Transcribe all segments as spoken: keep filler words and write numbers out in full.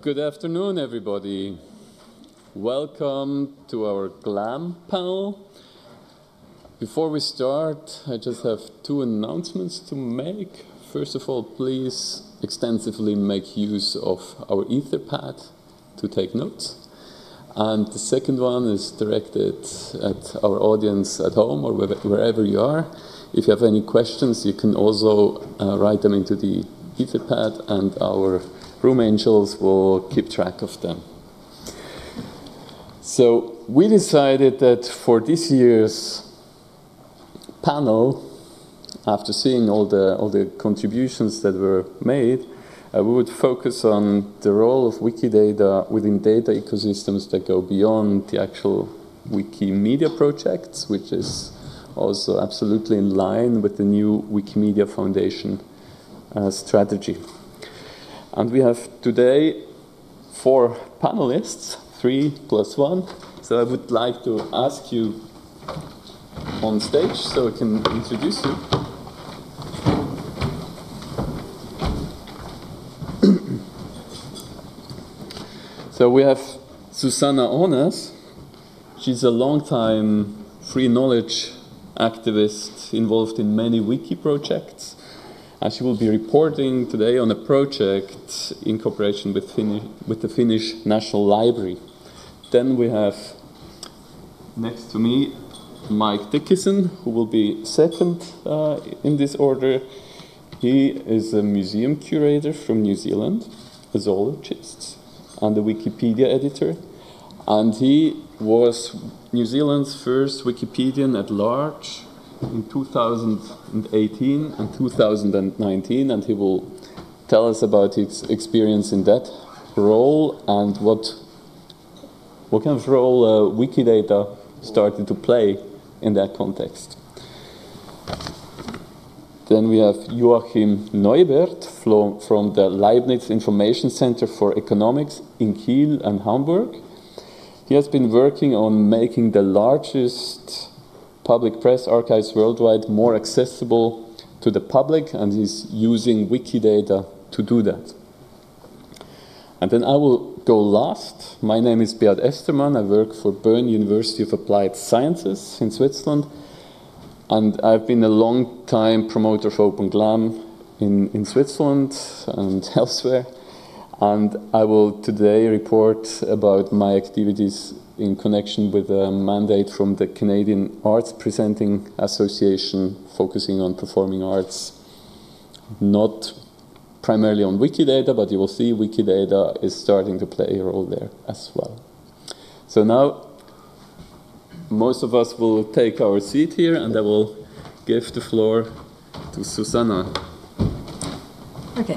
Good afternoon, everybody. Welcome to our GLAM panel. Before we start, I just have two announcements to make. First of all, please extensively make use of our Etherpad to take notes. And the second one is directed at our audience at home or wherever you are. If you have any questions, you can also uh, write them into the Etherpad, and our room angels will keep track of them. So we decided that for this year's panel, after seeing all the all the contributions that were made, uh, we would focus on the role of Wikidata within data ecosystems that go beyond the actual Wikimedia projects, which is also absolutely in line with the new Wikimedia Foundation uh, strategy. And we have today four panelists, three plus one. So I would like to ask you on stage so I can introduce you. So we have Susanna Ones. She's a long-time free knowledge activist involved in many wiki projects. And she will be reporting today on a project in cooperation with, Finnish, with the Finnish National Library. Then we have next to me Mike Dickinson, who will be second uh, in this order. He is a museum curator from New Zealand, a zoologist, and a Wikipedia editor. And he was New Zealand's first Wikipedian at large in two thousand eighteen and two thousand nineteen, and he will tell us about his experience in that role and what what kind of role uh, Wikidata started to play in that context. Then we have Joachim Neubert from the Leibniz Information Center for Economics in Kiel and Hamburg. He has been working on making the largest public press archives worldwide more accessible to the public, and he's using Wikidata to do that. And then I will go last. My name is Beat Estermann. I work for Bern University of Applied Sciences in Switzerland, and I've been a long-time promoter of Open GLAM in, in Switzerland and elsewhere. And I will today report about my activities in connection with a mandate from the Canadian Arts Presenting Association focusing on performing arts, not primarily on Wikidata, but you will see Wikidata is starting to play a role there as well. So now most of us will take our seat here, and I will give the floor to Susanna. Okay.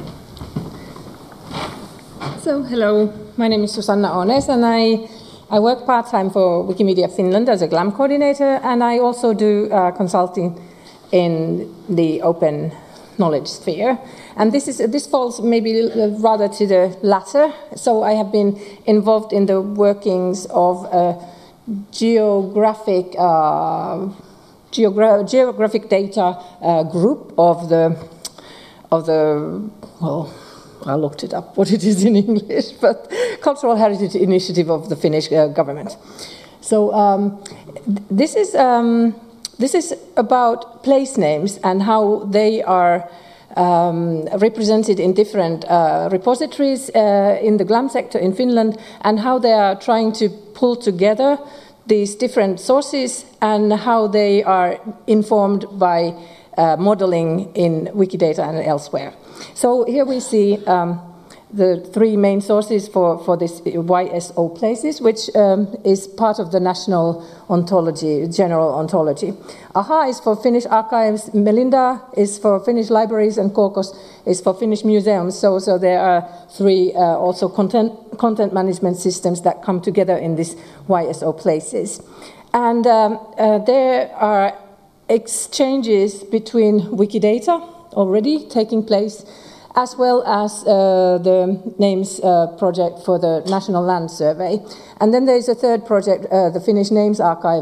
So, hello, my name is Susanna Ones, and I, I work part-time for Wikimedia Finland as a GLAM coordinator, and I also do uh, consulting in the open knowledge sphere. And this, is, this falls maybe rather to the latter. So I have been involved in the workings of a geographic, uh, geogra geographic data uh, group of the, of the, well, I looked it up, what it is in English, but Cultural Heritage Initiative of the Finnish uh, government. So um, this is um, this is about place names and how they are um, represented in different uh, repositories uh, in the GLAM sector in Finland, and how they are trying to pull together these different sources and how they are informed by uh, modeling in Wikidata and elsewhere. So here we see um, the three main sources for, for this Y S O places, which um, is part of the national ontology, general ontology. AHA is for Finnish archives, Melinda is for Finnish libraries, and Kokos is for Finnish museums. So, so there are three uh, also content, content management systems that come together in this Y S O places. And um, uh, there are exchanges between Wikidata already taking place, as well as uh, the Names uh, project for the National Land Survey. And then there's a third project, uh, the Finnish Names Archive,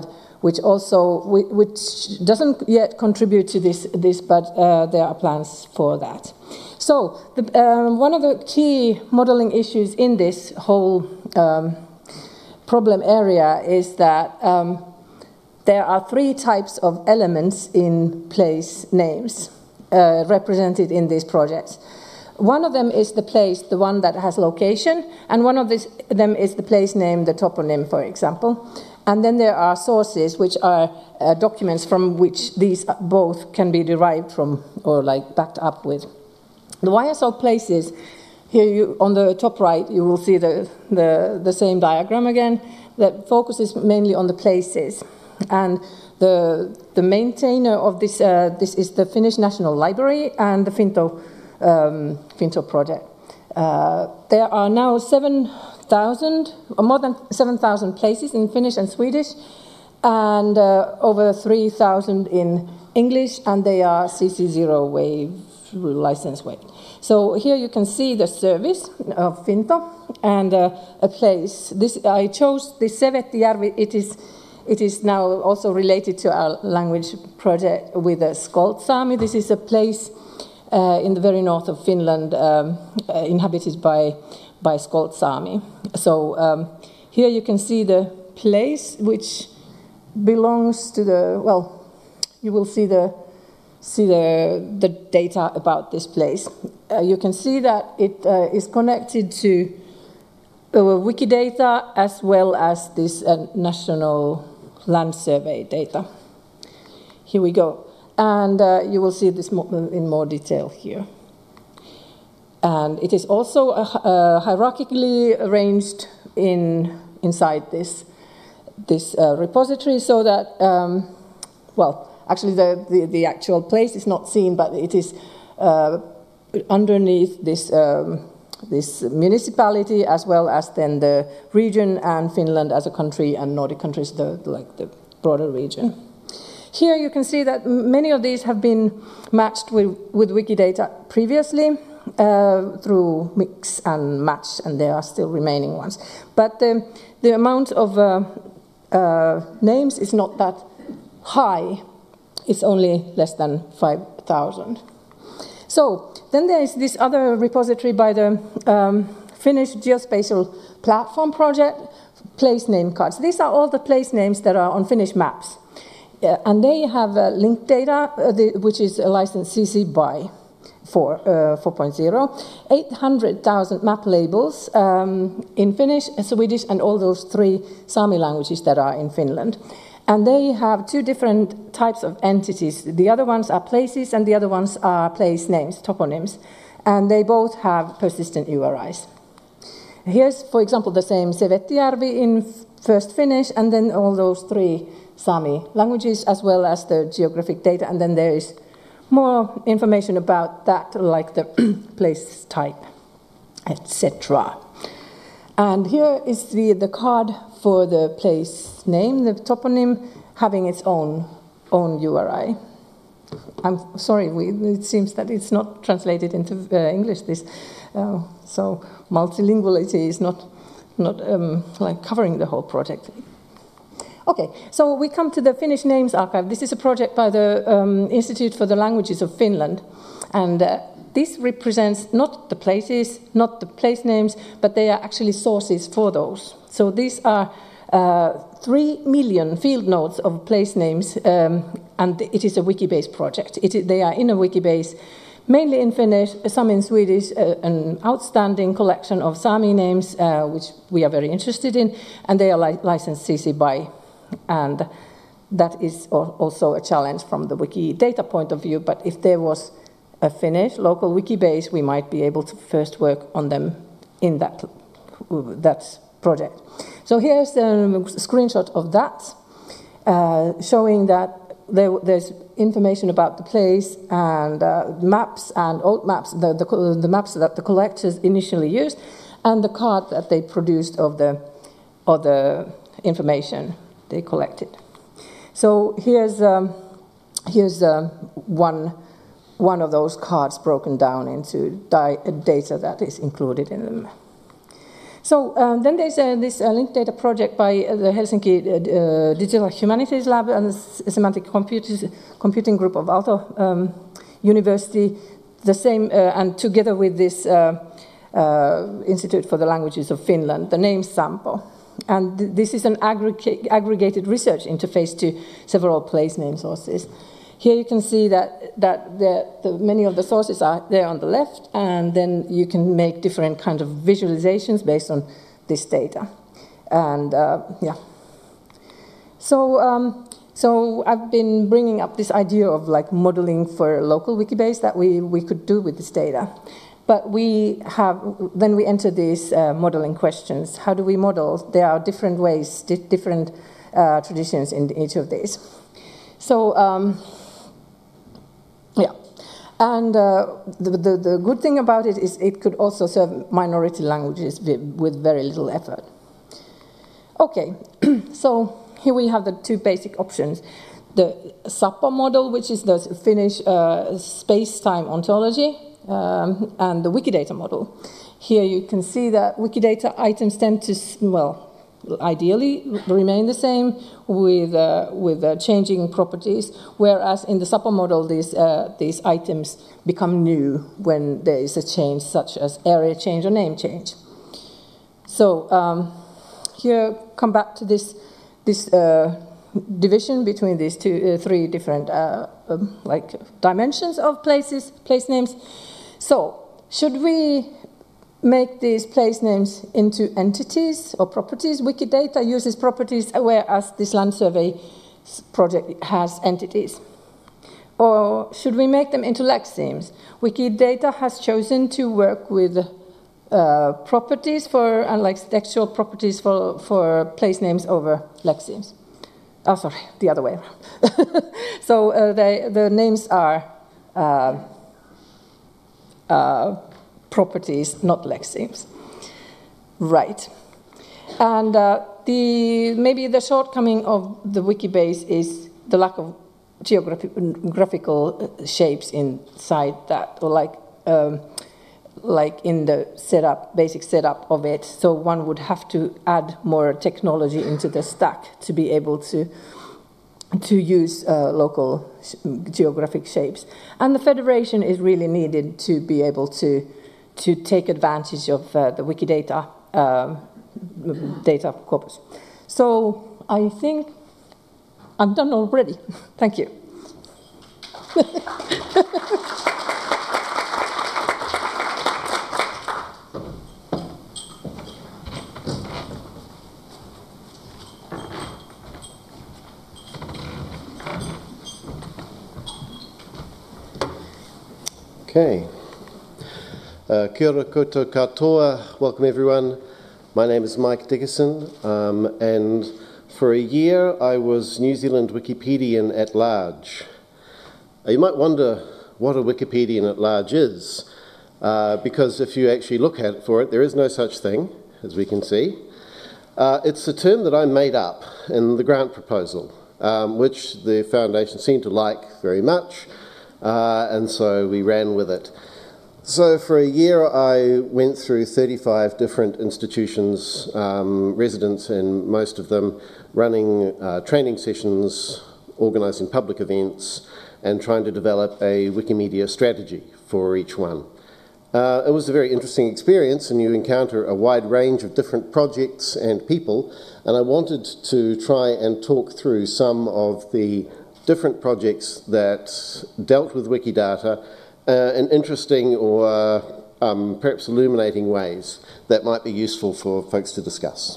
which also which doesn't yet contribute to this, this but uh, there are plans for that. So the, um, one of the key modeling issues in this whole um, problem area is that um, there are three types of elements in place names uh, represented in these projects. One of them is the place, the one that has location, and one of this, them is the place name, the toponym, for example. And then there are sources, which are uh, documents from which these both can be derived from or like backed up with. The Y S O places, here you, on the top right, you will see the, the, the same diagram again that focuses mainly on the places. And the, the maintainer of this, uh, this is the Finnish National Library and the Finto Um, Finto project. Uh, there are now seven thousand, or more than seven thousand places in Finnish and Swedish, and uh, over three thousand in English, and they are C C zero wave license weight. So here you can see the service of Finto and uh, a place. This I chose this Sevettijärvi. It is it is now also related to our language project with the Skoltsami. This is a place Uh, in the very north of Finland, um, uh, inhabited by, by Skoltsami. So um, here you can see the place which belongs to the, well, you will see the, see the, the data about this place. Uh, you can see that it uh, is connected to uh, Wikidata as well as this uh, National Land Survey data. Here we go. And uh, you will see this in more detail here. And it is also uh, uh, hierarchically arranged in, inside this, this uh, repository so that, um, well, actually the, the, the actual place is not seen, but it is uh, underneath this, um, this municipality as well as then the region and Finland as a country and Nordic countries, the, like the broader region. Here you can see that many of these have been matched with, with Wikidata previously uh, through mix and match, and there are still remaining ones. But the, the amount of uh, uh, names is not that high. It's only less than five thousand. So then there is this other repository by the um, Finnish Geospatial Platform Project, place name cards. These are all the place names that are on Finnish maps. Uh, and they have uh, linked data, uh, the, which is a license C C B Y four point oh, eight hundred thousand map labels um, in Finnish, Swedish, and all those three Sami languages that are in Finland. And they have two different types of entities. The other ones are places, and the other ones are place names, toponyms. And they both have persistent U R Is. Here's, for example, the same Sevettijärvi in first Finnish, and then all those three Sami languages, as well as the geographic data, and then there is more information about that, like the place type, et cetera. And here is the, the card for the place name, the toponym, having its own, own U R I. I'm sorry, we, it seems that it's not translated into uh, English, this, uh, so multilinguality is not, not um, like covering the whole project. Okay, so we come to the Finnish Names Archive. This is a project by the um, Institute for the Languages of Finland. And uh, this represents not the places, not the place names, but they are actually sources for those. So these are uh, three million field notes of place names, um, and it is a Wikibase project. It, they are in a Wikibase, mainly in Finnish, some in Swedish, uh, an outstanding collection of Sami names, uh, which we are very interested in, and they are li licensed C C B Y. And that is also a challenge from the Wikidata point of view, but if there was a Finnish local Wikibase, we might be able to first work on them in that, that project. So here's a screenshot of that, uh, showing that there, there's information about the place and uh, maps and old maps, the, the, the maps that the collectors initially used, and the card that they produced of the, of the information they collected. So here's um, here's um, one one of those cards broken down into data that is included in them. So um, then there's uh, this uh, linked data project by uh, the Helsinki uh, uh, Digital Humanities Lab and the Semantic Comput Computing Group of Aalto um, University, the same, uh, and together with this uh, uh, Institute for the Languages of Finland, the name Sampo. And th this is an aggregate, aggregated research interface to several place name sources. Here you can see that, that the, the, many of the sources are there on the left, and then you can make different kind of visualizations based on this data. And uh, yeah. So, um, so I've been bringing up this idea of like modeling for local Wikibase that we, we could do with this data. But we have, then we enter these uh, modeling questions. How do we model? There are different ways, di different uh, traditions in each of these. So, um, yeah. And uh, the, the, the good thing about it is it could also serve minority languages with very little effort. Okay, so here we have the two basic options. The Sappo model, which is the Finnish uh, space-time ontology, Um, and the Wikidata model. Here you can see that Wikidata items tend to, well, ideally remain the same with, uh, with uh, changing properties, whereas in the Sappo model these, uh, these items become new when there is a change such as area change or name change. So um, here come back to this, this uh, division between these two, uh, three different uh, um, like dimensions of places, place names. So, should we make these place names into entities or properties? Wikidata uses properties, whereas this land survey project has entities. Or should we make them into lexemes? Wikidata has chosen to work with uh, properties for, and like textual properties for, for place names over lexemes. Oh, sorry, the other way around. So uh, they, the names are uh, Uh, properties, not lexemes. Right. And uh, the, maybe the shortcoming of the Wikibase is the lack of geographical shapes inside that, or like, um, like in the setup, basic setup of it. So one would have to add more technology into the stack to be able to to use uh, local geographic shapes. And the federation is really needed to be able to, to take advantage of uh, the Wikidata uh, data corpus. So I think I'm done already. Thank you. Okay. Uh, kia ora koutou katoa. Welcome everyone. My name is Mike Dickerson, um, and for a year I was New Zealand Wikipedian at large. Uh, you might wonder what a Wikipedian at large is, uh, because if you actually look at it for it, there is no such thing, as we can see. Uh, it's a term that I made up in the grant proposal, um, which the foundation seemed to like very much. Uh, and so we ran with it. So for a year I went through thirty-five different institutions, um, residents in most of them, running uh, training sessions, organising public events, and trying to develop a Wikimedia strategy for each one. Uh, it was a very interesting experience, and you encounter a wide range of different projects and people, and I wanted to try and talk through some of the different projects that dealt with Wikidata uh, in interesting or uh, um, perhaps illuminating ways that might be useful for folks to discuss.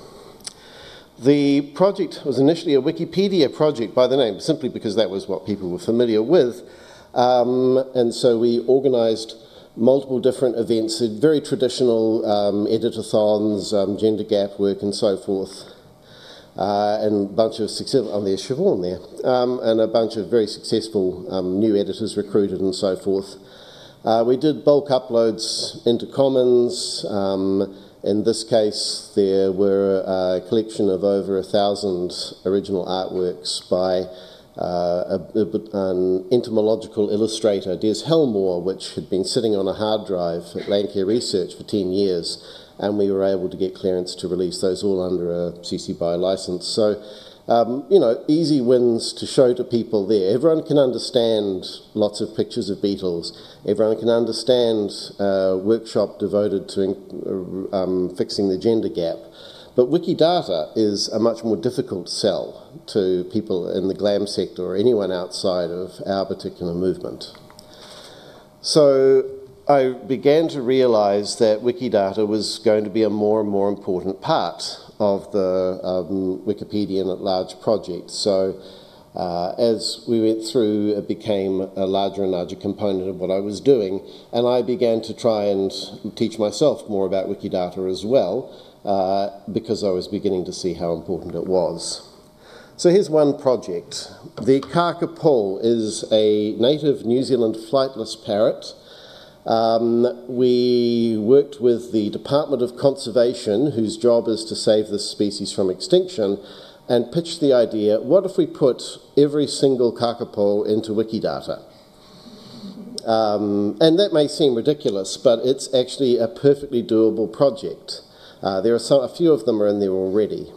The project was initially a Wikipedia project by the name, simply because that was what people were familiar with, um, and so we organised multiple different events, very traditional um, editathons, um, gender gap work and so forth. Uh, and a bunch of successful, oh, there's Siobhan there, um, and a bunch of very successful um, new editors recruited and so forth. Uh, we did bulk uploads into Commons. Um, in this case, there were a collection of over a thousand original artworks by uh, a, a, an entomological illustrator, Des Helmore, which had been sitting on a hard drive at Landcare Research for ten years. and we were able to get clearance to release those all under a C C B Y license. So, um, you know, easy wins to show to people there. Everyone can understand lots of pictures of beetles. Everyone can understand a workshop devoted to um, fixing the gender gap. But Wikidata is a much more difficult sell to people in the GLAM sector or anyone outside of our particular movement. So I began to realize that Wikidata was going to be a more and more important part of the um, Wikipedian at Large project. So uh, as we went through, it became a larger and larger component of what I was doing, and I began to try and teach myself more about Wikidata as well, uh, because I was beginning to see how important it was. So here's one project. The kakapo is a native New Zealand flightless parrot. Um, we worked with the Department of Conservation, whose job is to save this species from extinction, and pitched the idea, what if we put every single kakapo into Wikidata? Um, and that may seem ridiculous, but it's actually a perfectly doable project. Uh, there are some, a few of them are in there already.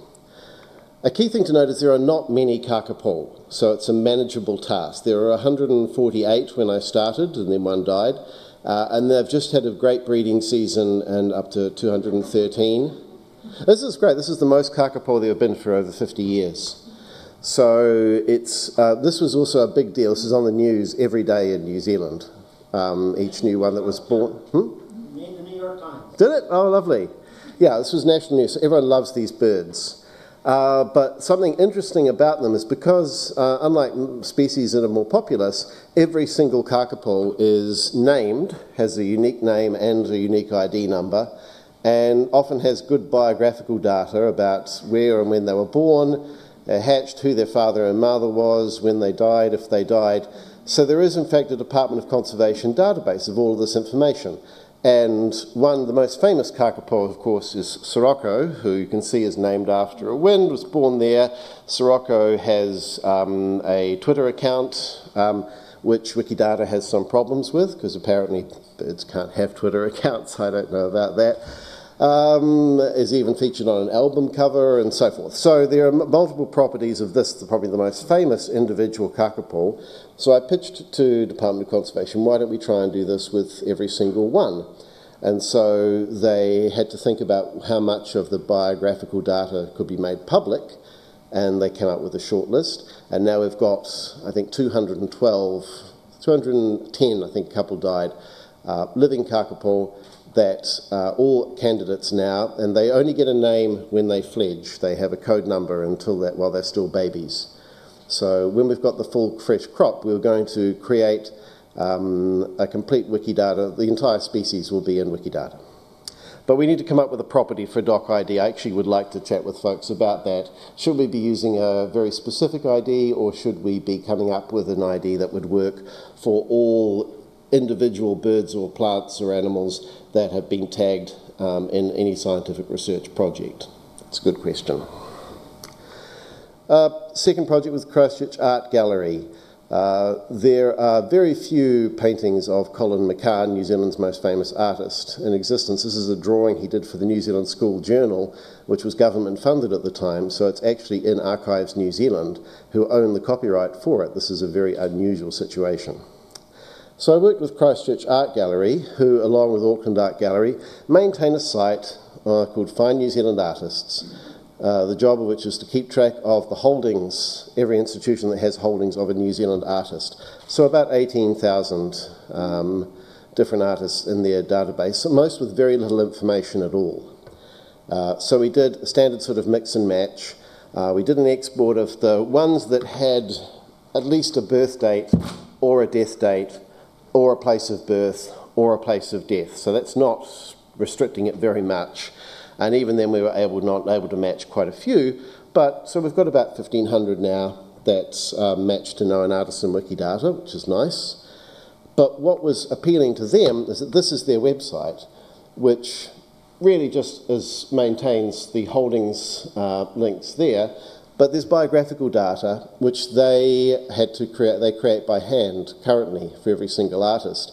A key thing to note is there are not many kakapo, so it's a manageable task. There are one hundred forty-eight when I started, and then one died. Uh, and they've just had a great breeding season and up to two hundred thirteen. This is great. This is the most kakapo there have been for over fifty years. So it's uh, this was also a big deal. This is on the news every day in New Zealand. Um, each new one that was born. Hmm? Made the New York Times. Did it? Oh, lovely. Yeah, this was national news. So everyone loves these birds. Uh, but something interesting about them is because, uh, unlike species that are more populous, every single kakapo is named, has a unique name and a unique I D number, and often has good biographical data about where and when they were born, uh, hatched, who their father and mother was, when they died, if they died. So there is, in fact, a Department of Conservation database of all of this information. And one, the most famous kakapo, of course, is Sirocco, who you can see is named after a wind, was born there. Sirocco has um, a Twitter account, um, which Wikidata has some problems with, because apparently birds can't have Twitter accounts. I don't know about that. Um, is even featured on an album cover and so forth. So there are m- multiple properties of this, probably the most famous individual kakapo. So I pitched to Department of Conservation, why don't we try and do this with every single one? And so they had to think about how much of the biographical data could be made public, and they came up with a short list. And now we've got, I think, two hundred twelve, two hundred ten, I think a couple died, uh, living kakapo, that uh, all candidates now, and they only get a name when they fledge. They have a code number until that, while they're still babies. So when we've got the full fresh crop, we're going to create um, a complete Wikidata. The entire species will be in Wikidata. But we need to come up with a property for doc I D. I actually would like to chat with folks about that. Should we be using a very specific I D, or should we be coming up with an I D that would work for all individual birds or plants or animals that have been tagged um, in any scientific research project? It's a good question. Uh, second project was Christchurch Art Gallery. Uh, there are very few paintings of Colin McCann, New Zealand's most famous artist, in existence. This is a drawing he did for the New Zealand School Journal, which was government funded at the time, so it's actually in Archives New Zealand, who own the copyright for it. This is a very unusual situation. So I worked with Christchurch Art Gallery, who, along with Auckland Art Gallery, maintain a site uh, called Find New Zealand Artists, uh, the job of which is to keep track of the holdings, every institution that has holdings of a New Zealand artist. So about eighteen thousand um, different artists in their database, most with very little information at all. Uh, so we did a standard sort of mix and match. Uh, we did an export of the ones that had at least a birth date or a death date, or a place of birth, or a place of death. So that's not restricting it very much. And even then we were able not able to match quite a few. But so we've got about fifteen hundred now that's uh, matched to known artists in Wikidata, which is nice. But what was appealing to them is that this is their website, which really just is, maintains the holdings uh, links there. But there's biographical data which they had to create, they create by hand currently for every single artist.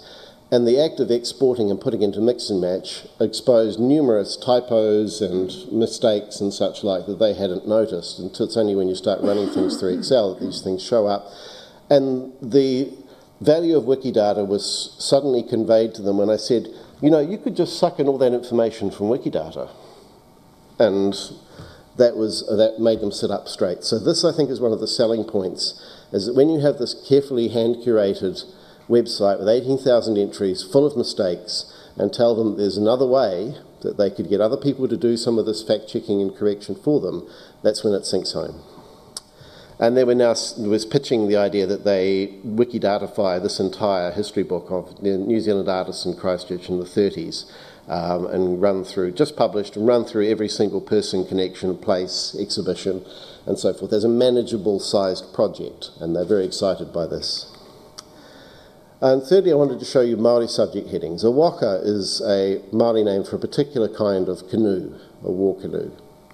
And the act of exporting and putting into mix and match exposed numerous typos and mistakes and such like that they hadn't noticed. And it's only when you start running things through Excel that these things show up. And the value of Wikidata was suddenly conveyed to them when I said, you know, you could just suck in all that information from Wikidata. And that was that made them sit up straight. So this, I think, is one of the selling points, is that when you have this carefully hand-curated website with eighteen thousand entries full of mistakes and tell them there's another way that they could get other people to do some of this fact-checking and correction for them, that's when it sinks home. And they were now was pitching the idea that they Wikidatify this entire history book of New Zealand artists in Christchurch in the thirties um, and run through, just published, and run through every single person, connection, place, exhibition, and so forth as a manageable sized project. And they're very excited by this. And thirdly, I wanted to show you Māori subject headings. A waka is a Māori name for a particular kind of canoe, a war canoe.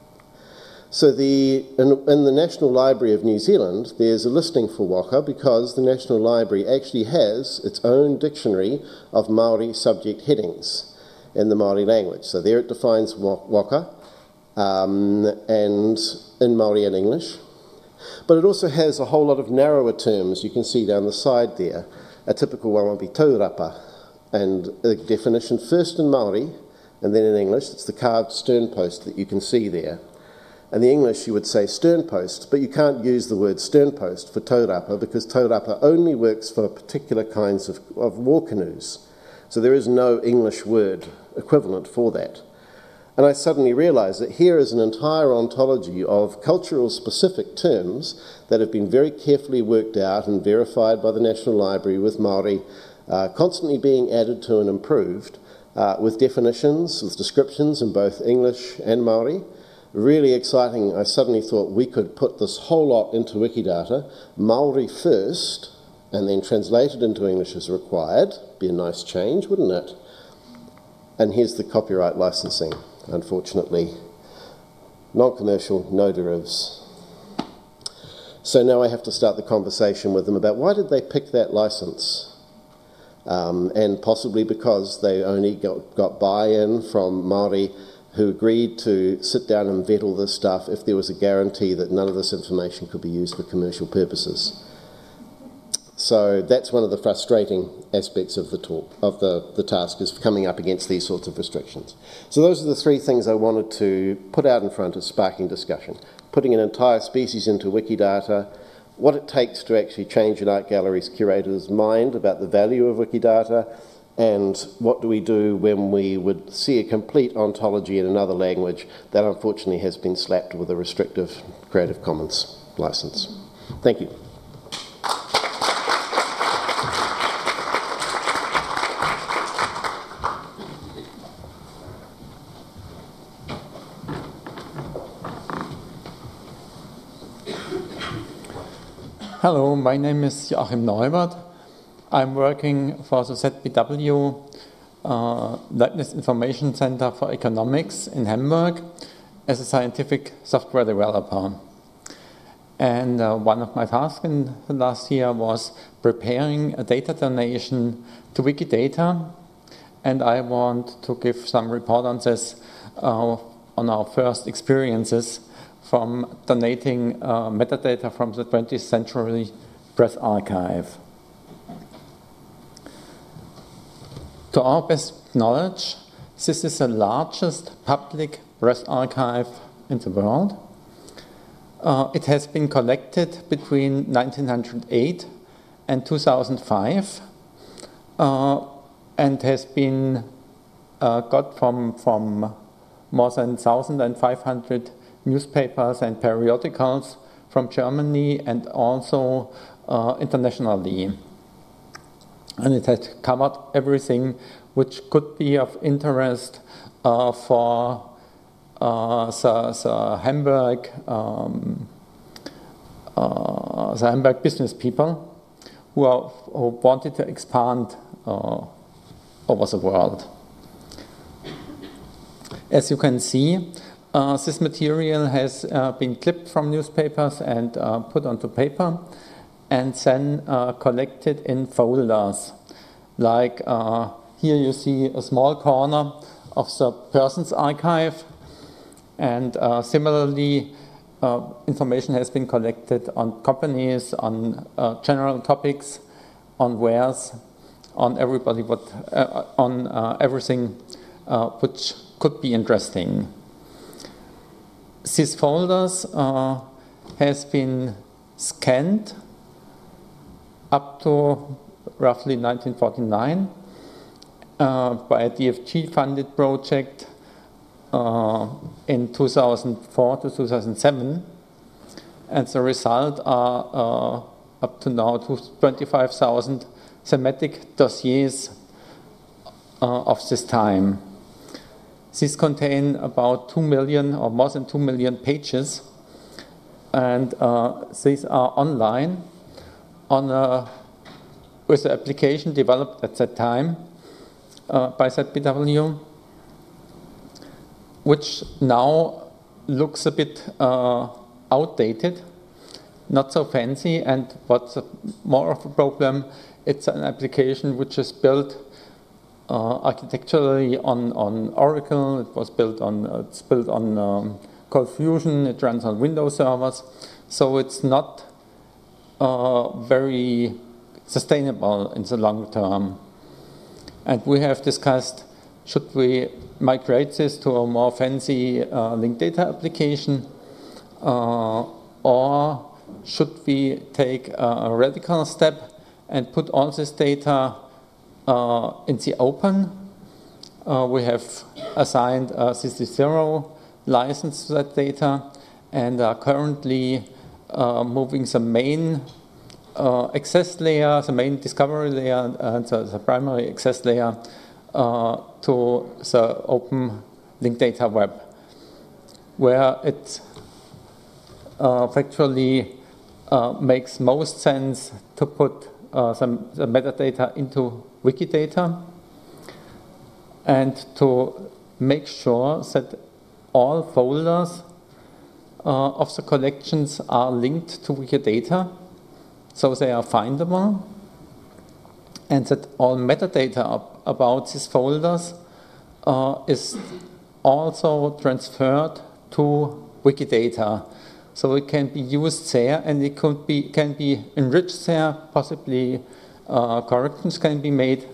So the, in, in the National Library of New Zealand, there's a listing for waka because the National Library actually has its own dictionary of Māori subject headings in the Māori language. So there it defines waka, um, and in Māori and English. But it also has a whole lot of narrower terms you can see down the side there. A typical one would be taurapa, and a definition first in Māori and then in English. It's the carved stern post that you can see there. In the English you would say stern post, but you can't use the word stern post for taurapa because taurapa only works for particular kinds of, of war canoes. So there is no English word equivalent for that. And I suddenly realised that here is an entire ontology of cultural specific terms that have been very carefully worked out and verified by the National Library with Māori, uh, constantly being added to and improved, uh, with definitions, with descriptions in both English and Māori. Really exciting. I suddenly thought we could put this whole lot into Wikidata, Māori first, and then translate it into English as required. Be a nice change, wouldn't it? And here's the copyright licensing. Unfortunately, non-commercial, no derivatives. So now I have to start the conversation with them about why did they pick that license? Um, and possibly because they only got, got buy-in from Māori who agreed to sit down and vet all this stuff if there was a guarantee that none of this information could be used for commercial purposes. So that's one of the frustrating aspects of the talk, of the, the task, is coming up against these sorts of restrictions. So those are the three things I wanted to put out in front as sparking discussion. Putting an entire species into Wikidata, what it takes to actually change an art gallery's curator's mind about the value of Wikidata, and what do we do when we would see a complete ontology in another language that unfortunately has been slapped with a restrictive Creative Commons license. Thank you. Hello, my name is Joachim Neubert. I'm working for the Z B W uh, Leibniz Information Center for Economics in Hamburg as a scientific software developer. And uh, one of my tasks in the last year was preparing a data donation to Wikidata, and I want to give some report on this, uh, on our first experiences from donating uh, metadata from the twentieth century press archive. To our best knowledge, this is the largest public press archive in the world. Uh, it has been collected between nineteen oh eight and two thousand five uh, and has been uh, got from, from more than one thousand five hundred newspapers and periodicals from Germany and also uh, internationally. And it has covered everything which could be of interest uh, for uh, the, the Hamburg, um, uh, the Hamburg business people who, are, who wanted to expand uh, over the world. As you can see, Uh, this material has uh, been clipped from newspapers and uh, put onto paper and then uh, collected in folders Like uh, here you see a small corner of the person's archive, and uh, similarly, uh, information has been collected on companies, on uh, general topics, on wares, on everybody, what, uh, on uh, everything uh, which could be interesting. These folders uh, has been scanned up to roughly nineteen forty-nine uh, by a D F G-funded project uh, in two thousand four to two thousand seven, and the result are uh, up to now twenty-five thousand thematic dossiers uh, of this time. These contain about two million or more than two million pages, and uh, these are online on a, with an application developed at that time uh, by Z B W, which now looks a bit uh, outdated, not so fancy, and what's a, more of a problem, it's an application which is built uh, architecturally on, on Oracle. It was built on, uh, it's built on um, Cold Fusion, it runs on Windows servers, so it's not uh, very sustainable in the long term. And we have discussed, should we migrate this to a more fancy uh, linked data application, uh, or should we take a, a radical step and put all this data uh, in the open? Uh, we have assigned a C C zero license to that data, and are currently uh, moving the main uh, access layer, the main discovery layer, and the, the primary access layer uh, to the open linked data web, where it uh, factually uh, makes most sense to put uh, some the metadata into Wikidata, and to make sure that all folders uh, of the collections are linked to Wikidata, so they are findable, and that all metadata about these folders uh, is also transferred to Wikidata, so it can be used there, and it could be can be enriched there. Possibly uh, corrections can be made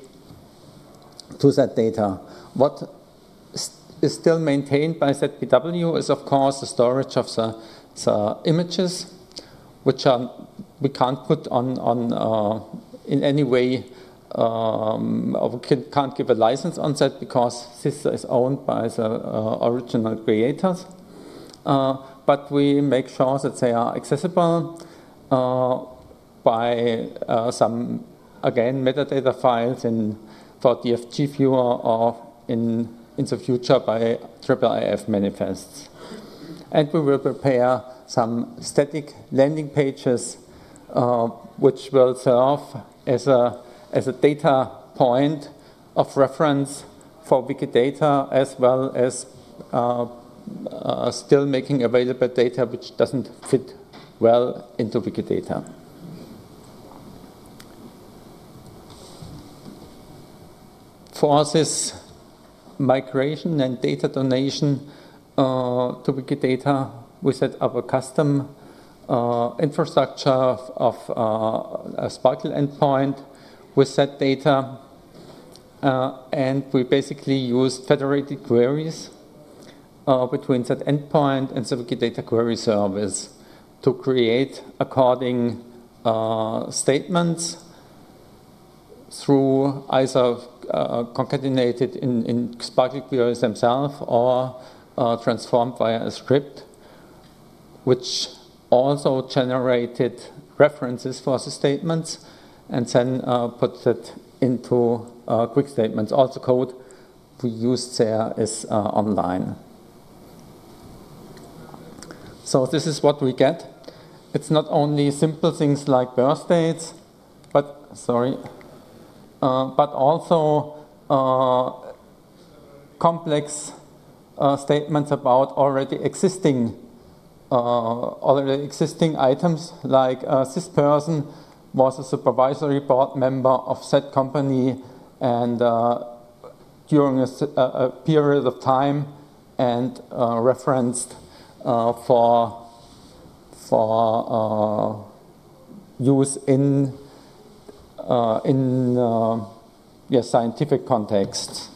to that data. What is still maintained by Z B W is, of course, the storage of the, the images, which are we can't put on on uh, in any way. Um, or we can, can't give a license on that because this is owned by the uh, original creators. Uh, but we make sure that they are accessible uh, by uh, some, again, metadata files in for D F G viewer or in in the future by triple I F manifests. And we will prepare some static landing pages uh, which will serve as a as a data point of reference for Wikidata, as well as uh, uh, still making available data which doesn't fit well into Wikidata. For this migration and data donation uh, to Wikidata, we set up a custom uh, infrastructure of, of uh, a Sparkle endpoint with that data, uh, and we basically use federated queries uh, between that endpoint and the Wikidata query service to create according uh, statements through either uh, concatenated in, in Sparkle queries themselves or uh, transformed via a script, which also generated references for the statements, and then uh, put that into uh, quick statements. All the code we used there is uh, online. So this is what we get. It's not only simple things like birth dates, but sorry, uh, but also uh, complex uh, statements about already existing, uh, already existing items, like uh, this person was a supervisory board member of that company and uh, during a, a period of time, and uh, referenced uh, for for uh, use in uh, in uh, yeah, scientific contexts.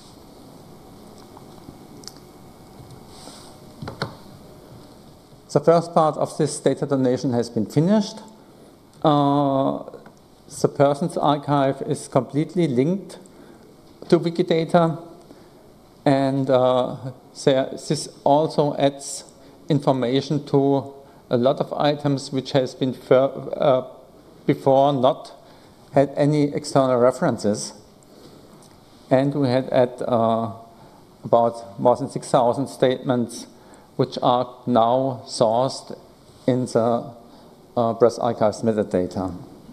The first part of this data donation has been finished. Uh, the Persons Archive is completely linked to Wikidata, and uh, there, this also adds information to a lot of items which has been fir uh, before not had any external references, and we had at uh, about more than six thousand statements which are now sourced in the uh, Press Archives metadata.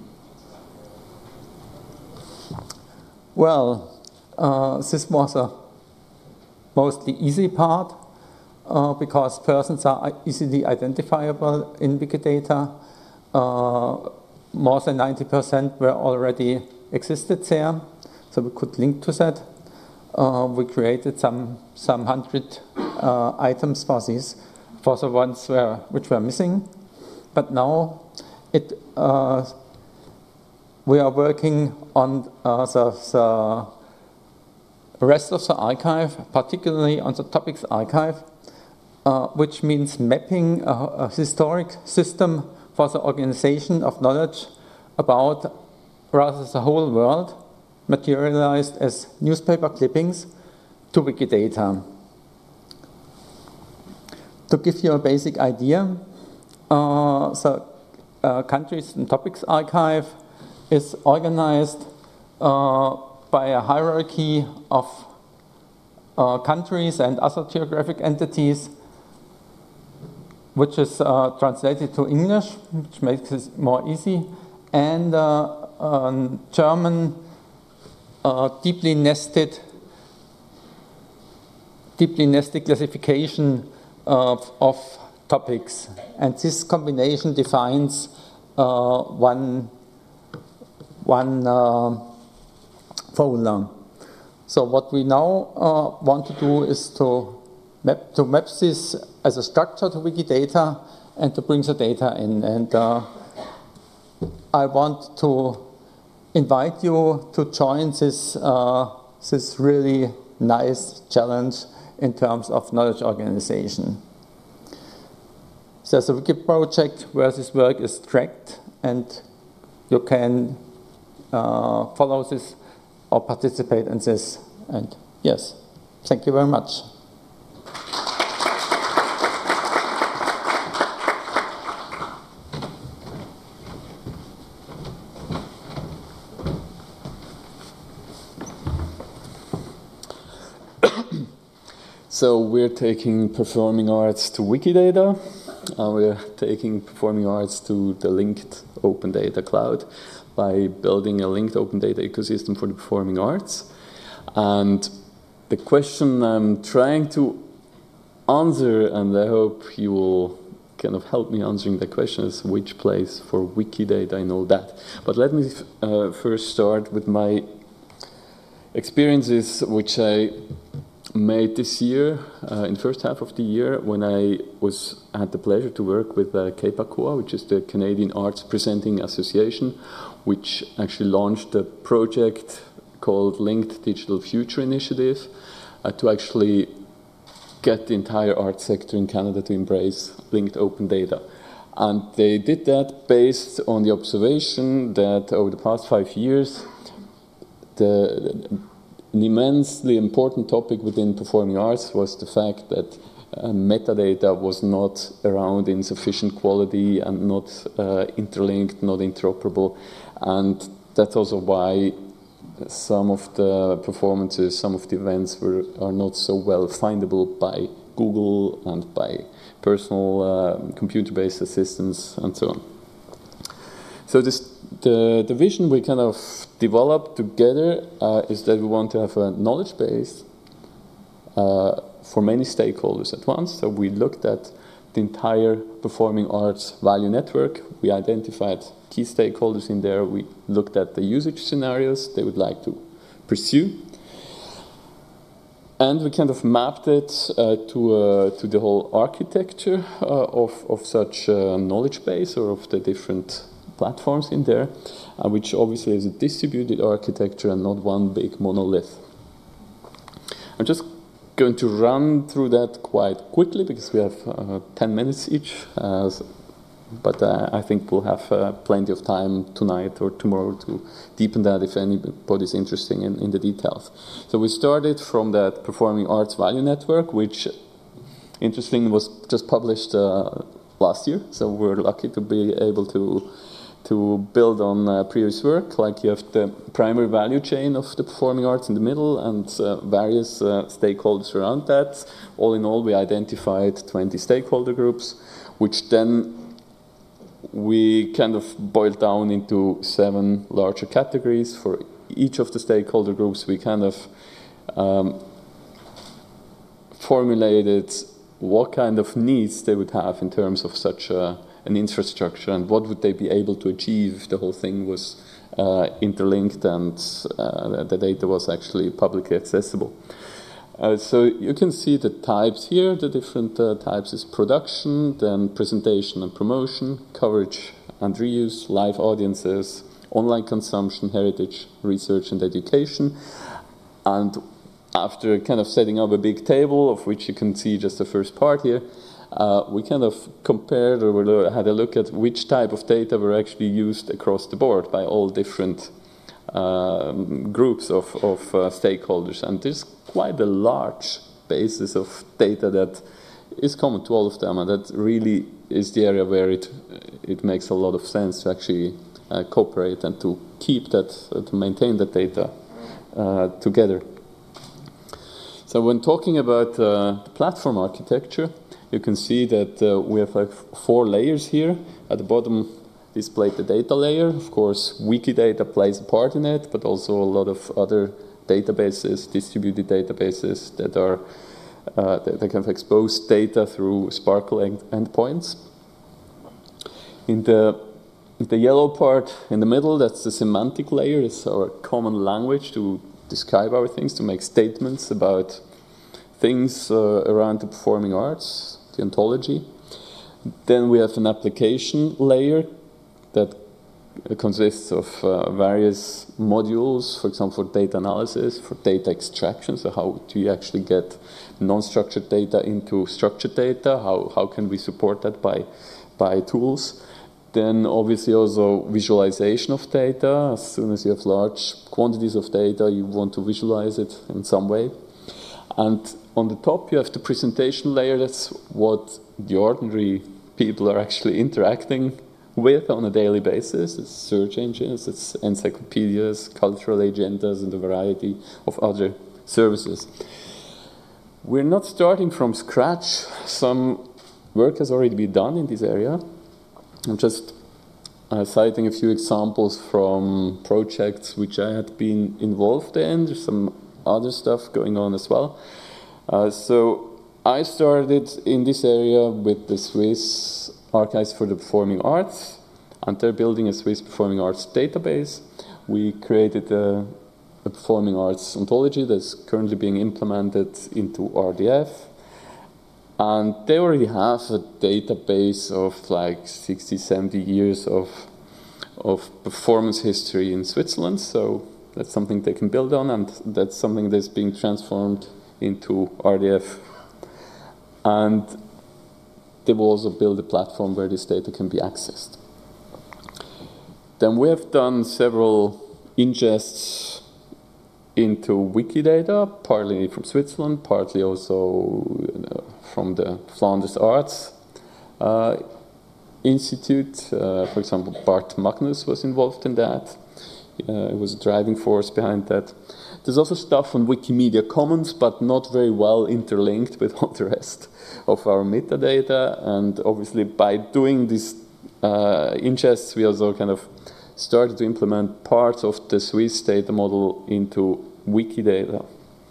Well, uh, this was a mostly easy part uh, because persons are easily identifiable in Wikidata. Uh, more than ninety percent were already existed there, so we could link to that. Uh, we created some some hundred uh, items for these, for the ones where, which were missing. But now it uh, we are working on uh, the, the rest of the archive, particularly on the topics archive, uh, which means mapping a, a historic system for the organization of knowledge about rather the whole world, materialized as newspaper clippings to Wikidata. To give you a basic idea, uh, the uh, Countries and Topics Archive is organized uh, by a hierarchy of uh, countries and other geographic entities, which is uh, translated to English, which makes it more easy, and uh, um, German uh, deeply nested, deeply nested classification of, of topics, and this combination defines uh, one one uh, folder. So what we now uh, want to do is to map to map this as a structure to Wikidata and to bring the data in. And uh, I want to invite you to join this uh, this really nice challenge in terms of knowledge organization. There's a wiki project where this work is tracked, and you can uh, follow this or participate in this. And yes, thank you very much. So we're taking performing arts to Wikidata, and we're taking performing arts to the linked open data cloud by building a linked open data ecosystem for the performing arts. And the question I'm trying to answer, and I hope you will kind of help me answering the question, is which place for Wikidata and all that. But let me uh, first start with my experiences, which I made this year, uh, in the first half of the year, when I was had the pleasure to work with uh, CAPACOA, which is the Canadian Arts Presenting Association, which actually launched a project called Linked Digital Future Initiative uh, to actually get the entire art sector in Canada to embrace linked open data. And they did that based on the observation that over the past five years, the An immensely important topic within performing arts was the fact that uh, metadata was not around in sufficient quality and not uh, interlinked, not interoperable. And that's also why some of the performances, some of the events were, are not so well findable by Google and by personal uh, computer-based assistants and so on. So this, the, the vision we kind of developed together uh, is that we want to have a knowledge base uh, for many stakeholders at once. So we looked at the entire performing arts value network. We identified key stakeholders in there. We looked at the usage scenarios they would like to pursue. And we kind of mapped it uh, to, uh, to the whole architecture uh, of, of such a knowledge base or of the different platforms in there, uh, which obviously is a distributed architecture and not one big monolith. I'm just going to run through that quite quickly because we have uh, ten minutes each, uh, but uh, I think we'll have uh, plenty of time tonight or tomorrow to deepen that if anybody's interested in, in the details. So we started from that Performing Arts Value Network, which, interestingly, was just published uh, last year, so we're lucky to be able to to build on uh, previous work. Like you have the primary value chain of the performing arts in the middle and uh, various uh, stakeholders around that. All in all, we identified twenty stakeholder groups, which then we kind of boiled down into seven larger categories. For each of the stakeholder groups, we kind of um, formulated what kind of needs they would have in terms of such a an infrastructure, and what would they be able to achieve if the whole thing was uh, interlinked and uh, the data was actually publicly accessible. Uh, so you can see the types here. The different uh, types is production, then presentation and promotion, coverage and reuse, live audiences, online consumption, heritage, research and education. And after kind of setting up a big table, of which you can see just the first part here, Uh, we kind of compared or had a look at which type of data were actually used across the board by all different um, groups of, of uh, stakeholders. And there's quite a large basis of data that is common to all of them, and that really is the area where it, it makes a lot of sense to actually uh, cooperate and to keep that, uh, to maintain that data uh, together. So when talking about uh, the platform architecture, you can see that uh, we have like four layers here. At the bottom, displayed the data layer. Of course, Wikidata plays a part in it, but also a lot of other databases, distributed databases that are uh, that, that can expose data through Sparkle end endpoints. In the in the yellow part in the middle, that's the semantic layer. It's our common language to describe our things, to make statements about things uh, around the performing arts, the ontology. Then we have an application layer that consists of uh, various modules, for example, for data analysis, for data extraction. So how do you actually get non-structured data into structured data? How, how can we support that by, by tools? Then obviously also visualization of data. As soon as you have large quantities of data, you want to visualize it in some way. And on the top, you have the presentation layer. That's what the ordinary people are actually interacting with on a daily basis. It's search engines, it's encyclopedias, cultural agendas, and a variety of other services. We're not starting from scratch. Some work has already been done in this area. I'm just uh, citing a few examples from projects which I had been involved in. There's some other stuff going on as well. Uh, so I started in this area with the Swiss Archives for the Performing Arts, and they're building a Swiss Performing Arts database. We created a, a performing arts ontology that's currently being implemented into R D F. And they already have a database of like sixty, seventy years of, of performance history in Switzerland. So that's something they can build on, and that's something that's being transformed into R D F. And they will also build a platform where this data can be accessed. Then we have done several ingests into Wikidata, partly from Switzerland, partly also from the Flanders Arts uh, Institute. Uh, for example, Bart Magnus was involved in that. Uh, it was a driving force behind that. There's also stuff on Wikimedia Commons, but not very well interlinked with all the rest of our metadata. And obviously, by doing these uh, ingests, we also kind of started to implement parts of the Swiss data model into Wikidata.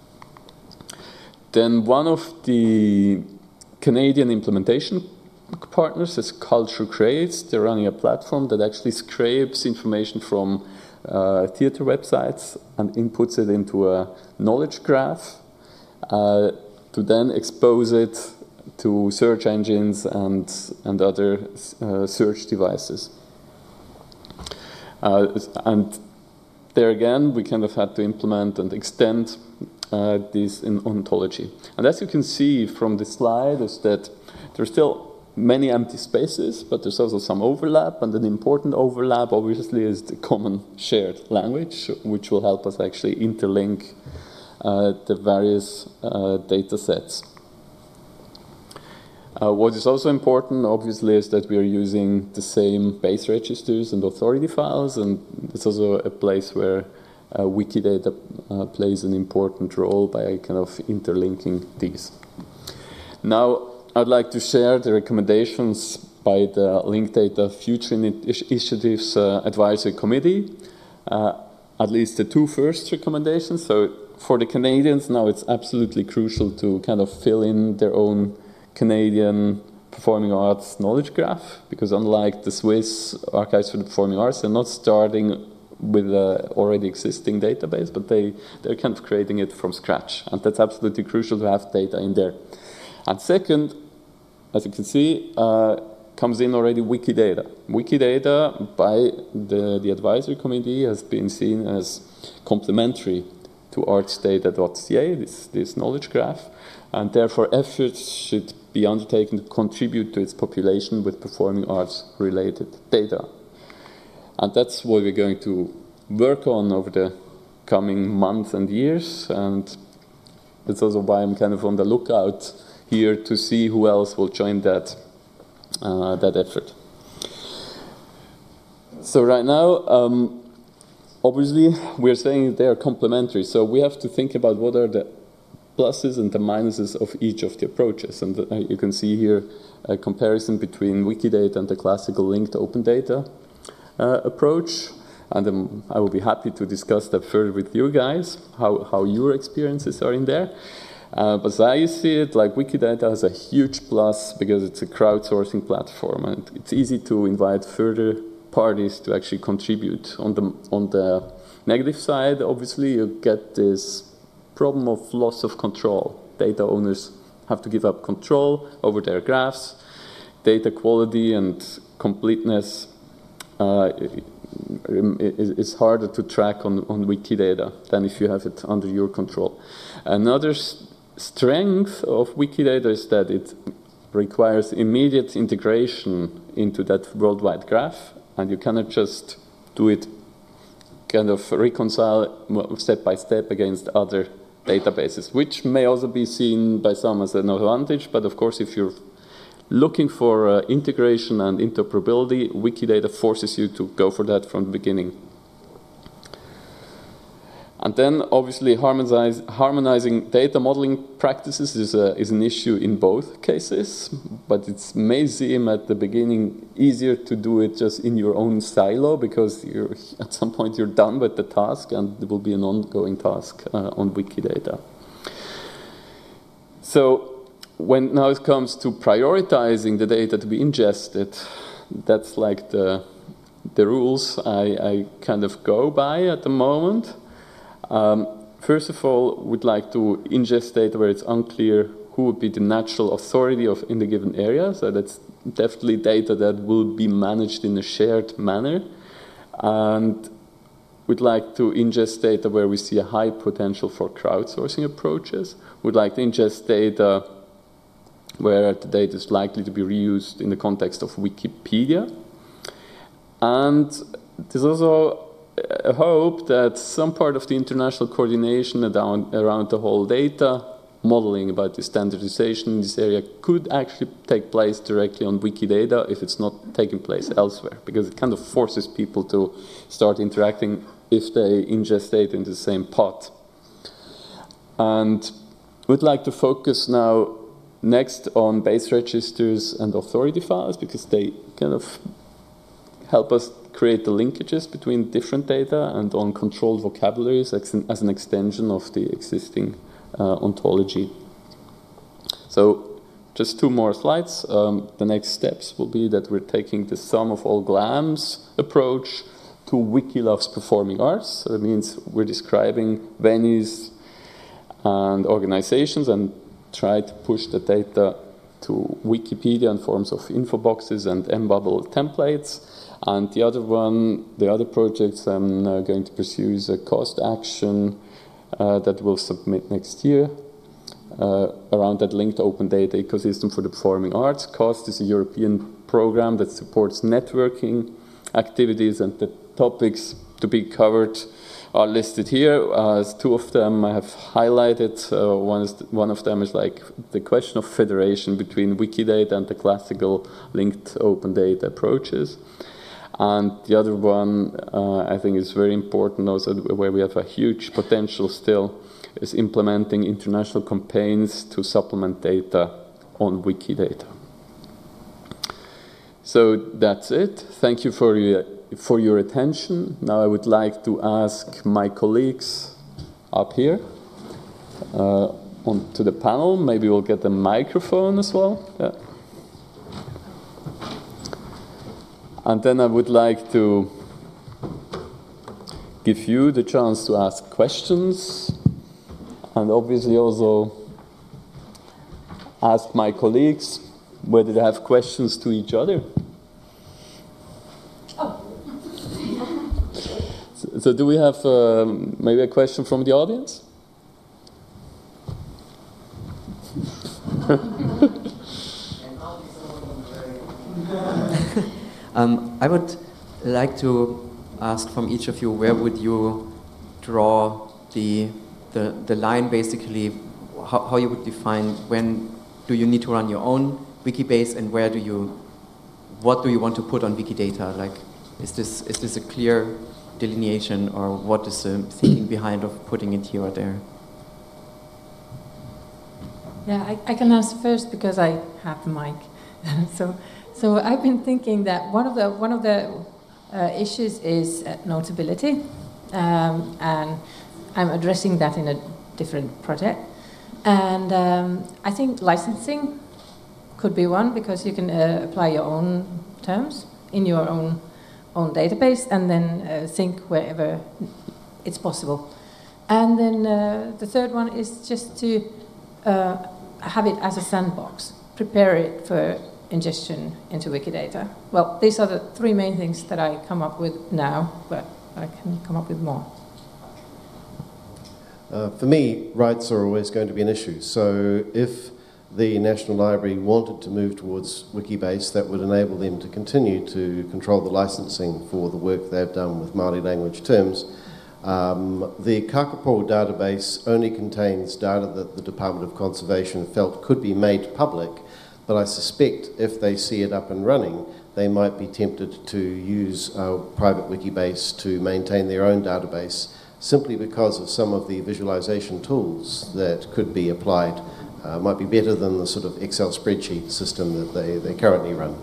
Then one of the Canadian implementation partners is Culture Creates. They're running a platform that actually scrapes information from uh, theater websites and inputs it into a knowledge graph uh, to then expose it to search engines and, and other uh, search devices. Uh, and there again, we kind of had to implement and extend uh, this in ontology. And as you can see from the slide, is that there's still many empty spaces, but there's also some overlap, and an important overlap, obviously, is the common shared language, which will help us actually interlink uh, the various uh, data sets. Uh, what is also important, obviously, is that we are using the same base registers and authority files, and it's also a place where uh, Wikidata uh, plays an important role by kind of interlinking these. Now, I'd like to share the recommendations by the Linkdata Future Initiatives uh, Advisory Committee, uh, at least the two first recommendations. So for the Canadians, now it's absolutely crucial to kind of fill in their own Canadian performing arts knowledge graph, because unlike the Swiss Archives for the Performing Arts, they're not starting with an already existing database, but they, they're kind of creating it from scratch. And that's absolutely crucial to have data in there. And second, as you can see, uh, comes in already Wikidata. Wikidata by the, the advisory committee has been seen as complementary to artsdata dot c a, this, this knowledge graph, and therefore efforts should be undertaken to contribute to its population with performing arts related data. And that's what we're going to work on over the coming months and years, and that's also why I'm kind of on the lookout here to see who else will join that, uh, that effort. So right now, um, obviously, we're saying they are complementary, so we have to think about what are the pluses and the minuses of each of the approaches. And uh, you can see here a comparison between Wikidata and the classical linked open data uh, approach. And um, I will be happy to discuss that further with you guys, how, how your experiences are in there. Uh, but as I see it, like Wikidata has a huge plus because it's a crowdsourcing platform, and it's easy to invite further parties to actually contribute. On the on the negative side, obviously, you get this problem of loss of control. Data owners have to give up control over their graphs. Data quality and completeness uh, is harder to track on, on Wikidata than if you have it under your control. Another strength of Wikidata is that it requires immediate integration into that worldwide graph, and you cannot just do it kind of reconcile step by step against other databases, which may also be seen by some as an advantage, but of course if you're looking for uh, integration and interoperability, Wikidata forces you to go for that from the beginning. And then, obviously, harmonize, harmonizing data modeling practices is, a, is an issue in both cases, but it may seem at the beginning easier to do it just in your own silo, because you're, at some point you're done with the task, and it will be an ongoing task uh, on Wikidata. So, when now it comes to prioritizing the data to be ingested, that's like the, the rules I, I kind of go by at the moment. Um, first of all, we'd like to ingest data where it's unclear who would be the natural authority of in the given area. So that's definitely data that will be managed in a shared manner. And we'd like to ingest data where we see a high potential for crowdsourcing approaches. We'd like to ingest data where the data is likely to be reused in the context of Wikipedia. And there's also a hope that some part of the international coordination around, around the whole data modeling about the standardization in this area could actually take place directly on Wikidata if it's not taking place elsewhere, because it kind of forces people to start interacting if they ingest data into the same pot. And we'd like to focus now next on base registers and authority files, because they kind of help us create the linkages between different data, and on controlled vocabularies as an, as an extension of the existing uh, ontology. So just two more slides. Um, the next steps will be that we're taking the sum of all glams approach to Wiki Loves Performing Arts. So that means we're describing venues and organizations and try to push the data to Wikipedia in forms of info boxes and M-Bubble templates. And the other one, the other projects I'm uh, going to pursue is a cost action uh, that we'll submit next year uh, around that linked open data ecosystem for the performing arts. COST is a European program that supports networking activities, and the topics to be covered are listed here. Uh, two of them I have highlighted. Uh, one, is one of them is like the question of federation between Wikidata and the classical linked open data approaches. And the other one uh, I think is very important also, where we have a huge potential still, is implementing international campaigns to supplement data on Wikidata. So that's it. Thank you for your, for your attention. Now I would like to ask my colleagues up here uh, onto the panel. Maybe we'll get a microphone as well. Yeah. And then I would like to give you the chance to ask questions, and obviously also ask my colleagues whether they have questions to each other. Oh. so, so do we have uh, maybe a question from the audience? Um, I would like to ask from each of you, where would you draw the, the, the line, basically, how, how you would define when do you need to run your own Wikibase, and where do you, what do you want to put on Wikidata? Like, is this, is this a clear delineation, or what is the thinking behind of putting it here or there? Yeah, I, I can answer first because I have the mic. so. So I've been thinking that one of the one of the uh, issues is uh, notability, um, and I'm addressing that in a different project. And um, I think licensing could be one, because you can uh, apply your own terms in your own own database, and then uh, sync wherever it's possible. And then uh, the third one is just to uh, have it as a sandbox, prepare it for ingestion into Wikidata. Well, these are the three main things that I come up with now, but I can come up with more. Uh, for me, rights are always going to be an issue. So if the National Library wanted to move towards Wikibase, that would enable them to continue to control the licensing for the work they've done with Māori language terms. Um, the Kakapo database only contains data that the Department of Conservation felt could be made public, but I suspect if they see it up and running, they might be tempted to use a private Wikibase to maintain their own database, simply because of some of the visualization tools that could be applied. Uh, might be better than the sort of Excel spreadsheet system that they, they currently run.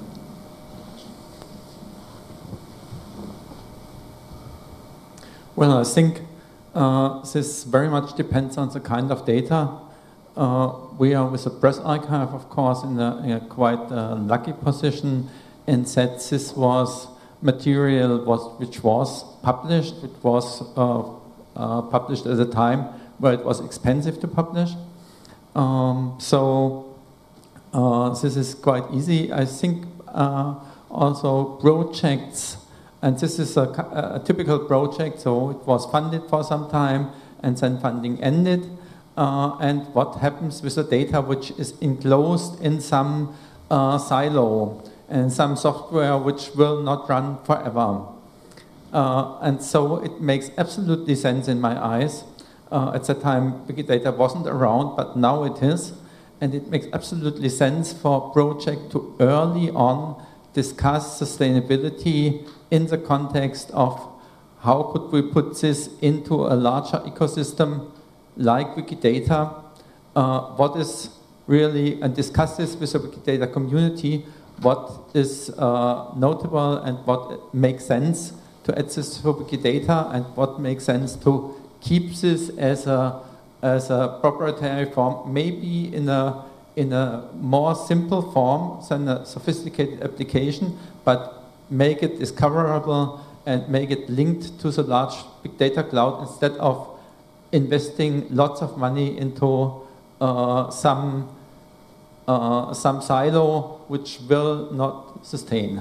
Well, I think uh, this very much depends on the kind of data. Uh, we are with the Press Archive, of course, in a, in a quite uh, lucky position, in that this was material was, which was published. It was uh, uh, published at a time where it was expensive to publish. Um, so uh, this is quite easy. I think uh, also projects, and this is a, a typical project, so it was funded for some time and then funding ended. Uh, and what happens with the data which is enclosed in some uh, silo and some software which will not run forever. Uh, and so it makes absolutely sense in my eyes. Uh, at the time, Wikidata wasn't around, but now it is. And it makes absolutely sense for a project to early on discuss sustainability in the context of how could we put this into a larger ecosystem like Wikidata, uh, what is really, and discuss this with the Wikidata community, what is uh, notable and what makes sense to add this to Wikidata, and what makes sense to keep this as a, as a proprietary form, maybe in a, in a more simple form than a sophisticated application, but make it discoverable and make it linked to the large big data cloud instead of investing lots of money into uh, some uh, some silo which will not sustain.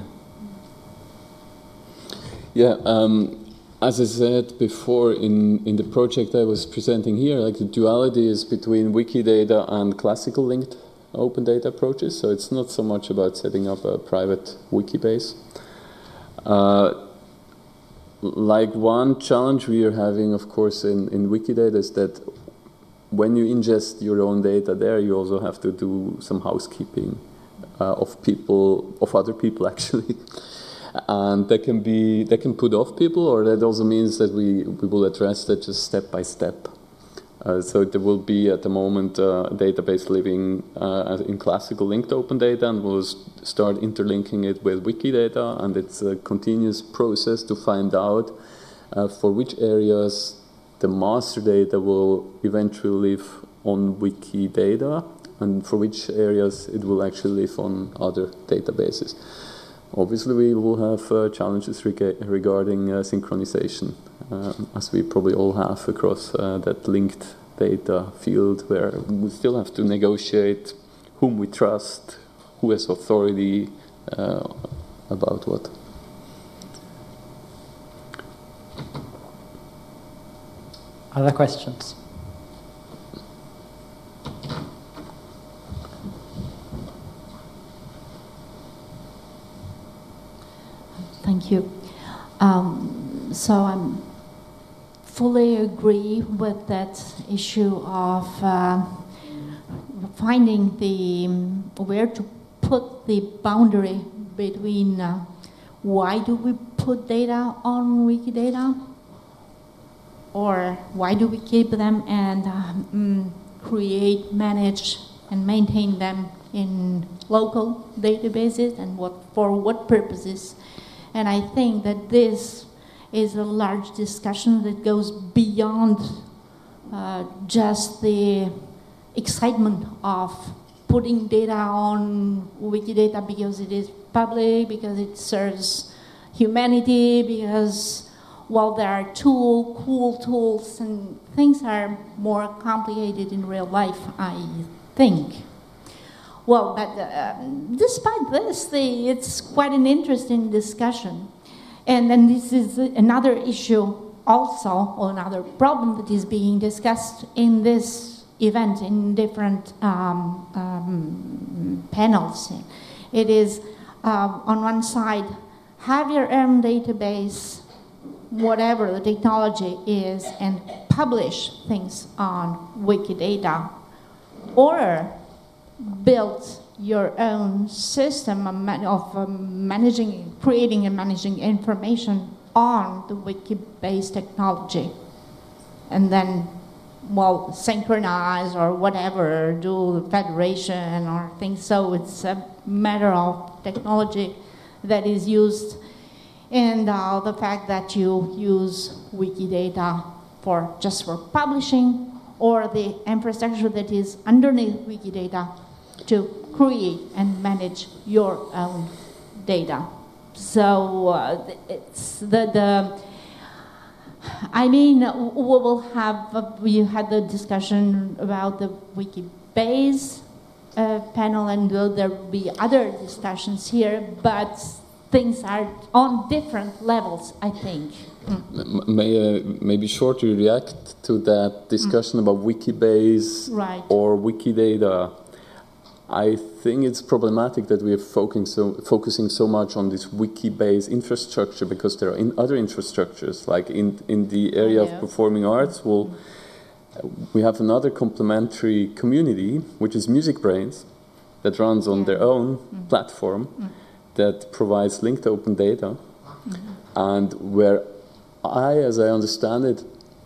Yeah, um, as I said before, in, in the project I was presenting here, like the duality is between Wikidata and classical linked open data approaches. So it's not so much about setting up a private Wikibase. Uh, like one challenge we are having, of course, in, in Wikidata is that when you ingest your own data there, you also have to do some housekeeping uh, of people, of other people actually. And that can be, that can put off people, or that also means that we, we will address that just step by step. Uh, so there will be at the moment uh, a database living uh, in classical linked open data, and we'll start interlinking it with Wikidata, and it's a continuous process to find out uh, for which areas the master data will eventually live on Wikidata, and for which areas it will actually live on other databases. Obviously, we will have uh, challenges rega regarding uh, synchronization, uh, as we probably all have across uh, that linked data field, where we still have to negotiate whom we trust, who has authority uh, about what. Other questions? Thank you. Um, so I'm fully agree with that issue of uh, finding the where to put the boundary between uh, why do we put data on Wikidata, or why do we keep them and um, create, manage, and maintain them in local databases, and what for what purposes. And I think that this is a large discussion that goes beyond uh, just the excitement of putting data on Wikidata because it is public, because it serves humanity, because, well, there are tool, cool tools, and things are more complicated in real life, I think. Well, but uh, despite this, the, it's quite an interesting discussion. And then this is another issue also, or another problem that is being discussed in this event in different um, um, panels. It is, uh, on one side, have your own database, whatever the technology is, and publish things on Wikidata, or build your own system of um, managing, creating and managing information on the Wiki-based technology, and then, well, synchronize or whatever, do federation or things. So it's a matter of technology that is used, and uh, the fact that you use Wikidata for just for publishing, or the infrastructure that is underneath Wikidata to create and manage your own data. So uh, it's the, the, I mean, we will have, uh, we had the discussion about the Wikibase uh, panel, and will there be other discussions here, but things are on different levels, I think. Mm. May I maybe shortly react to that discussion mm. about Wikibase right. or Wikidata? I think it's problematic that we are focusing so, focusing so much on this Wiki-based infrastructure, because there are in other infrastructures, like in, in the area yeah. of performing arts, we'll, we have another complementary community, which is MusicBrainz, that runs on yeah. their own mm. platform mm. that provides linked open data, mm. and where I, as I understand it,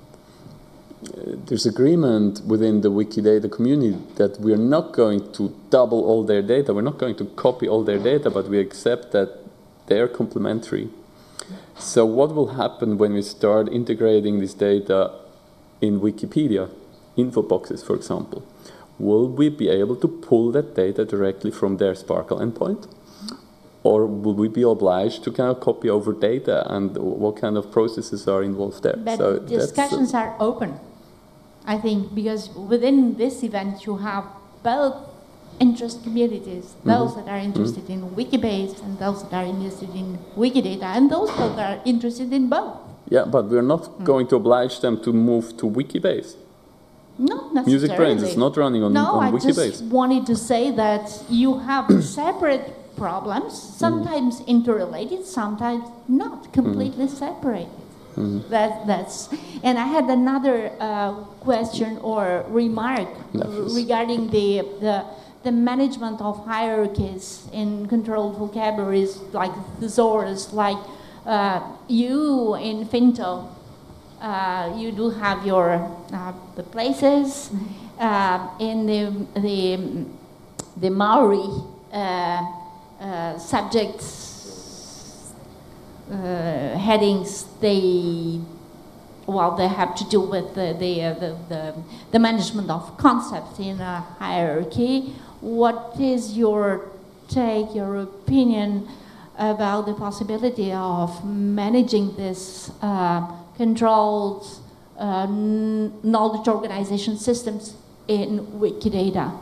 there's agreement within the Wikidata community that we're not going to double all their data, we're not going to copy all their data, but we accept that they're complementary. So what will happen when we start integrating this data in Wikipedia, info boxes, for example? Will we be able to pull that data directly from their Sparkle endpoint? or will we be obliged to kind of copy over data, and what kind of processes are involved there? But so discussions are open, I think, because within this event you have both interest communities, those mm-hmm. that are interested mm-hmm. in Wikibase and those that are interested in Wikidata, and those that are interested in both. Yeah, but we're not mm. going to oblige them to move to Wikibase. Not necessarily. Music Brains is not running on, no, on Wikibase. No, I just wanted to say that you have separate problems, sometimes mm. interrelated, sometimes not, completely mm. separated. Mm. That, that's, and I had another uh, question or remark Nephews. regarding the, the the management of hierarchies in controlled vocabularies like thesaurus, like uh, you in Finto, uh, you do have your uh, the places uh, in the the the Maori uh, uh, subjects uh, headings. They well, they have to do with the the, uh, the the the management of concepts in a hierarchy. What is your take, your opinion about the possibility of managing this uh, controlled uh, knowledge organization systems in Wikidata?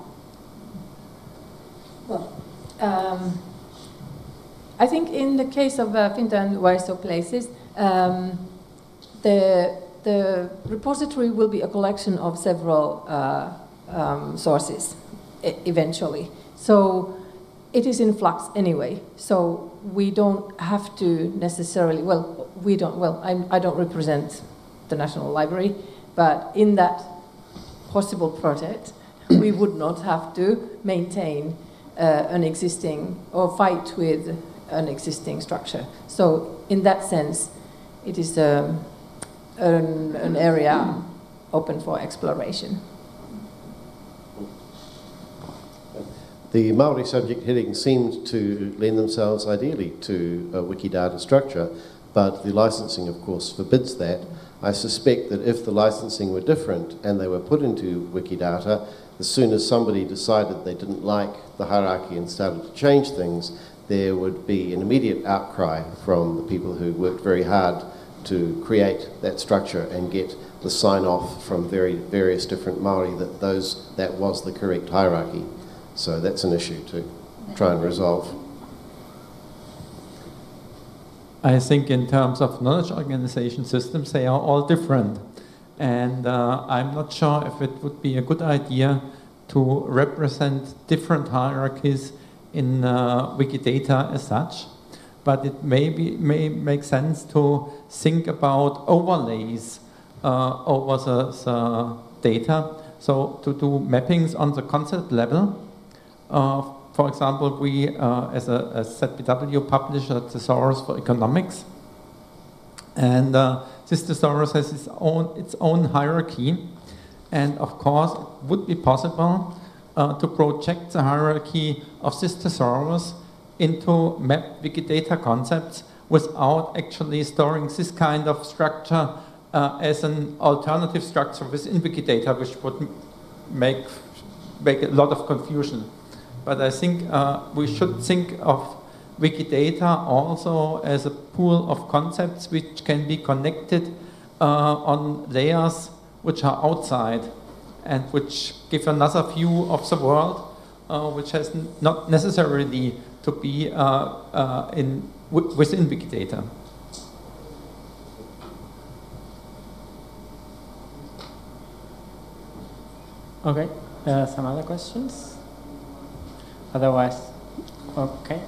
Well, um, I think in the case of uh, Finto and Waiso places, um, the the repository will be a collection of several uh, um, sources. Eventually. So it is in flux anyway. So we don't have to necessarily, well, we don't, well, I'm, I don't represent the National Library, but in that possible project, we would not have to maintain uh, an existing or fight with an existing structure. So in that sense, it is um, an, an area open for exploration. The Maori subject headings seemed to lend themselves ideally to a Wikidata structure, but the licensing, of course, forbids that. I suspect that if the licensing were different and they were put into Wikidata, as soon as somebody decided they didn't like the hierarchy and started to change things, there would be an immediate outcry from the people who worked very hard to create that structure and get the sign-off from very various different Maori that those that was the correct hierarchy. So that's an issue to try and resolve. I think in terms of knowledge organization systems, they are all different. And uh, I'm not sure if it would be a good idea to represent different hierarchies in uh, Wikidata as such. But it may, be, may make sense to think about overlays uh, over the, the data. So to do mappings on the concept level. Uh, for example, we, uh, as a as Z B W, publish a thesaurus for economics, and uh, this thesaurus has its own its own hierarchy, and of course, it would be possible uh, to project the hierarchy of this thesaurus into map Wikidata concepts without actually storing this kind of structure uh, as an alternative structure within Wikidata, which would make make a lot of confusion. But I think uh, we should think of Wikidata also as a pool of concepts which can be connected uh, on layers which are outside and which give another view of the world, uh, which has n not necessarily to be uh, uh, in w within Wikidata. Okay, uh, some other questions? Otherwise, okay.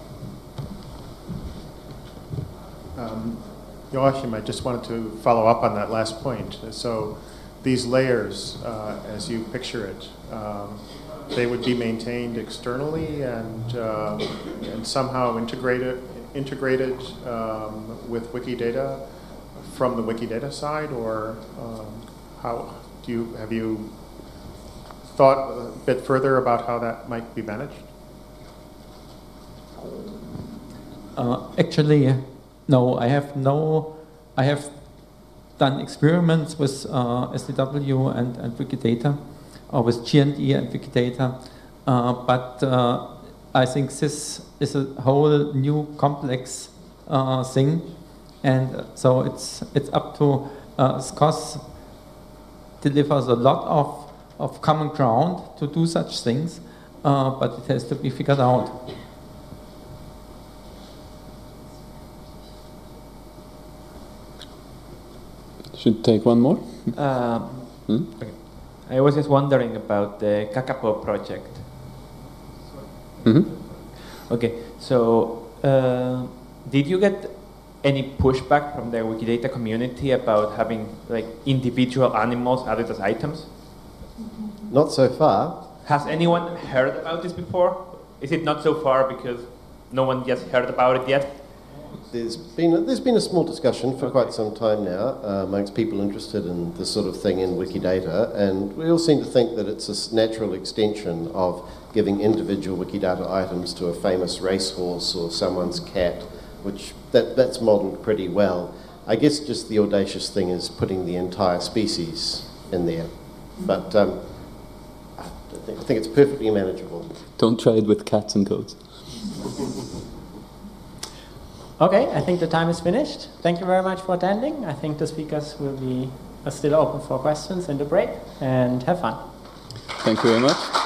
Um, Joachim, I just wanted to follow up on that last point. So these layers, uh, as you picture it, um, they would be maintained externally and, uh, and somehow integrated, integrated um, with Wikidata from the Wikidata side, or um, how do you, have you thought a bit further about how that might be managed? Uh, actually, no, I have no, I have done experiments with uh, S D W and, and Wikidata, or with G N D and Wikidata, uh, but uh, I think this is a whole new complex uh, thing, and uh, so it's it's up to uh, SCOSS delivers a lot of, of common ground to do such things, uh, but it has to be figured out. Should take one more? Um, Hmm? okay. I was just wondering about the Kakapo project. Mhm. Okay, so uh, did you get any pushback from the Wikidata community about having like individual animals added as items? Not so far. Has anyone heard about this before? Is it not so far because no one just heard about it yet? There's been a, there's been a small discussion for quite some time now uh, amongst people interested in this sort of thing in Wikidata, and we all seem to think that it's a s- natural extension of giving individual Wikidata items to a famous racehorse or someone's cat, which that, that's modelled pretty well. I guess just the audacious thing is putting the entire species in there, but um, I, think, I think it's perfectly manageable. Don't try it with cats and goats. Okay, I think the time is finished. Thank you very much for attending. I think the speakers will be are still open for questions in the break, and have fun. Thank you very much.